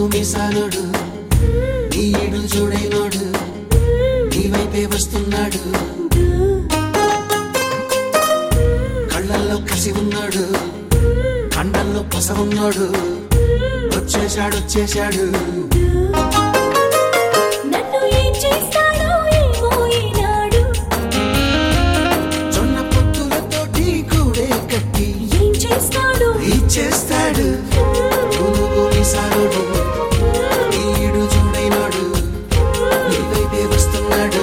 మీసాలోడు నీడు చూడైనోడు నీ వైపే వస్తున్నాడు కళ్ళల్లో కసి ఉన్నాడు కండల్లో పస ఉన్నాడు వచ్చేశాడు వచ్చేశాడు నన్ను ఏం చేస్తాడో ఏమో ఈనాడు జొన్న పొత్తులతోటి కూడే కట్టి ఏం చేస్తాడు ఇచ్చేస్తాడు మీసాలోడు నీడు చూడైనాడు నీ వైపే వస్తున్నాడు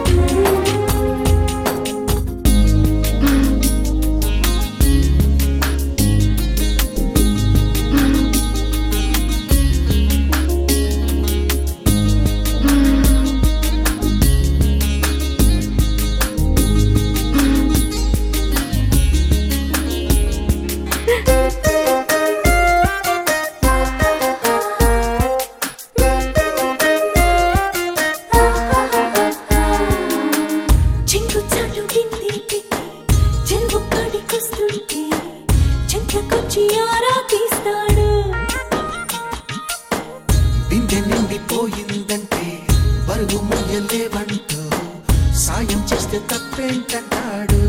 బిందె నిండిపోయిందంటే బరువు మొయ్యలేవంటూ సాయం చేస్తే తప్పేంటంటాడు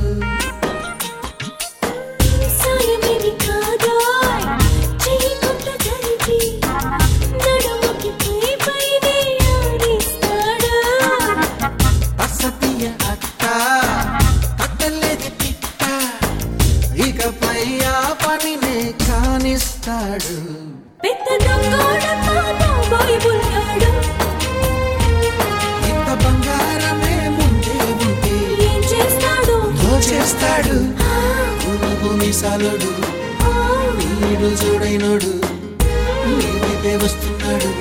అసతీయ అత్త కట్టలేది పిట్ట ఇకపై ఆ పనినే కానిస్తాడు ఇంత బంగారమే ముందే ఉంటే ఏం చేస్తాడు దోచేస్తాడు మీసాలోడు నీడు చూడైనోడు నీ వైపే వస్తున్నాడు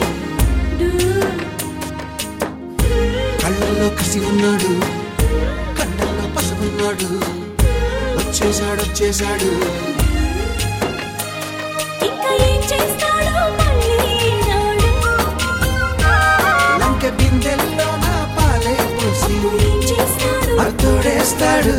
కళ్ళల్లో కసి ఉన్నాడు కండల్లో పస ఉన్నాడు వచ్చేశాడు వచ్చేశాడు ఇంకా ఏం చేస్తాడో మళ్ళీ ఈనాడు లంక బిందెల్లో నా పాలే పోసి ఏం చేస్తాడు అతోడేస్తాడు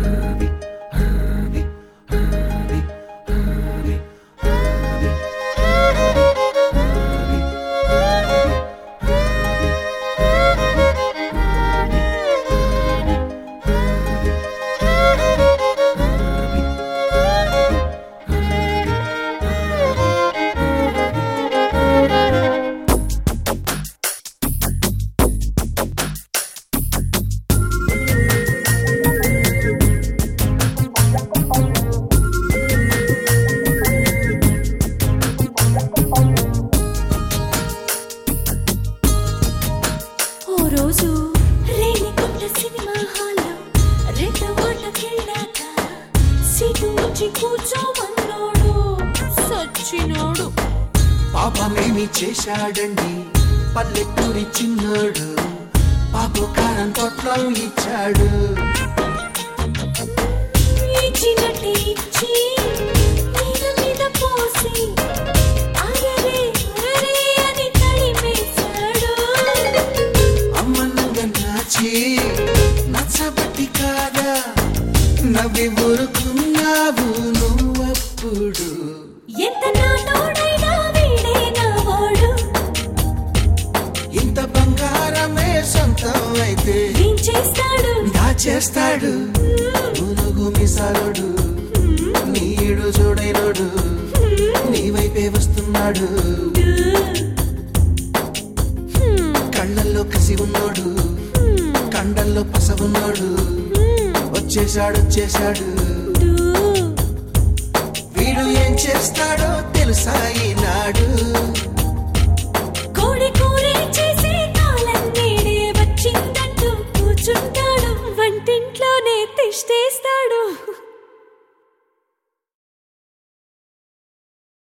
రోజు రేణిగుంట సినిమా హాల్లో రెండో వాటకెళ్ళాక సీటు వచ్చి కూర్చోమన్నాడు సచ్చినోడు పాపమేమి చేశాడండి పల్లెటూరి చిన్నాడు పాపు కారం తొట్లం ఇచ్చాడు ఇచ్చినట్టే ఇచ్చి మీద మీద పోసి అరరే అరరే అని తడిమేశాడు అమ్మనంగా నాచి నచ్చబట్టి కాదా నవ్వి ఊరుకున్నావు నువ్వప్పుడు ఎంత నాతోడైనా వీడే నావాడు ఇంత బంగారమే సొంతం అయితే ఏం చేస్తాడు దాచేస్తాడు మునుగు మీసాలోడు నీడు చూడైనోడు నీ వైపే వస్తున్నాడు కళ్ళల్లో కసి ఉన్నాడు కండల్లో పస ఉన్నాడు వచ్చేశాడు వచ్చేశాడు వీడు ఏం చేస్తాడో తెలుసా